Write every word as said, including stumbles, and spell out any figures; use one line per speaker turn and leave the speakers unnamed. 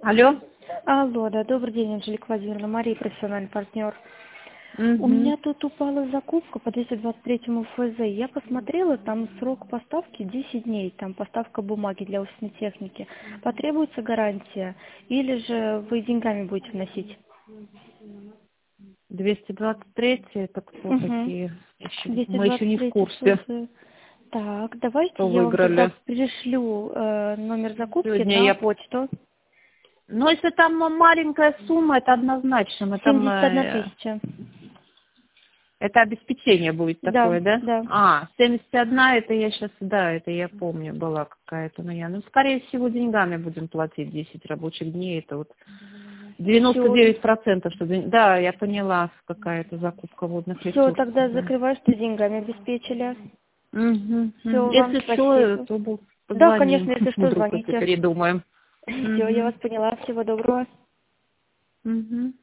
Алло.
Алло, да, добрый день, Анжелика Владимировна, Мария, профессиональный партнер.
Угу.
У меня тут упала закупка по двести двадцать третьему ФЗ. Я посмотрела, там срок поставки десять дней, там поставка бумаги для офисной техники. Потребуется гарантия или же вы деньгами будете вносить?
двести двадцать три это кто
Угу.
такие? Еще-
двести
Мы еще
двадцать
не в
три
курсе,
ФЗ. Так, давайте
что
я вам тогда
выиграли.
пришлю э, номер закупки
Сегодня
на
я...
почту.
Ну, если там маленькая сумма, это однозначно. Мы там,
семьдесят одна
э,
тысяча.
это обеспечение будет
Да,
такое, да?
да.
А, семьдесят одна, это я сейчас, да, это я помню, была какая-то, но я, ну, скорее всего, деньгами будем платить десять рабочих дней, это вот девяносто девять процентов, что, ден- да, я поняла, какая-то закупка водных
Все,
ресурсов.
тогда
Да.
закрываю, что деньгами обеспечили.
Угу.
Все, вам
Если что,
спасибо.
то бу-
Да,
позвоним,
конечно, если что,
вдруг если
звоните.
передумаем.
Все, я
Угу.
вас поняла. Всего доброго.
Угу.